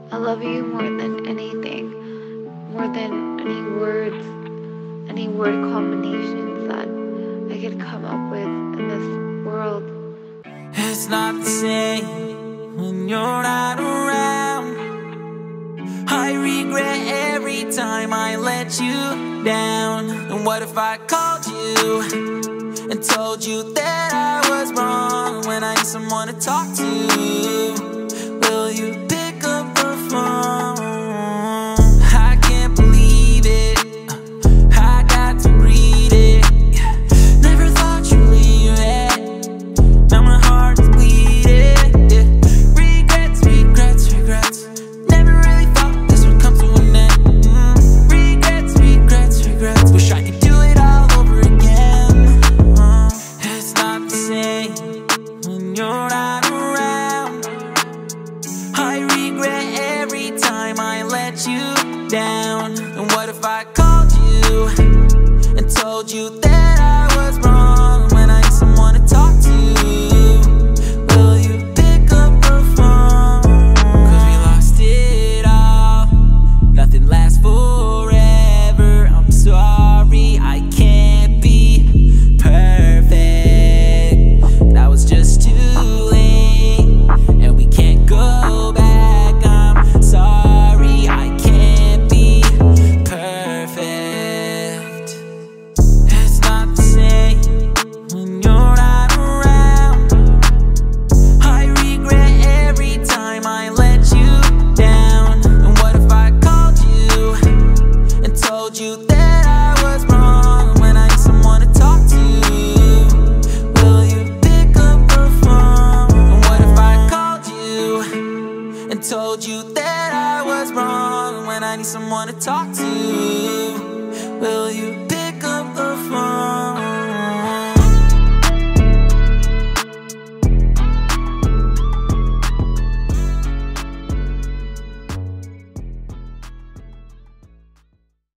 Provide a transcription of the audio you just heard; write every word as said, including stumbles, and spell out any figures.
I love you more than anything, more than any words, any word combinations that I could come up with in this world. It's not the same when you're not around. I regret every time I let you down. And what if I called you and told you that I was wrong when I need someone to talk to? Will you pick up the phone? I can't believe it, I got to read it. Never thought you'd leave it, now my heart is bleeding, yeah. Regrets, regrets, regrets, never really thought this would come to an end. mm. Regrets, regrets, regrets, wish I could do it all over again. uh, It's not the same when you're not around. I regret every time I let you down. And what if I called you and told you that I was wrong when I need someone to talk to? Will you pick up the phone? Cause we lost it all, nothing lasts forever. I'm sorry, I can't be perfect. That was just too late, and we can't go back. I'm sorry, I can't be perfect. It's not the same when you're not around. I regret every time I let you down. And what if I called you and told you that I was wrong when I need someone to talk to? Will you pick up the phone? And what if I called you and told you that I was wrong when I need someone to talk to?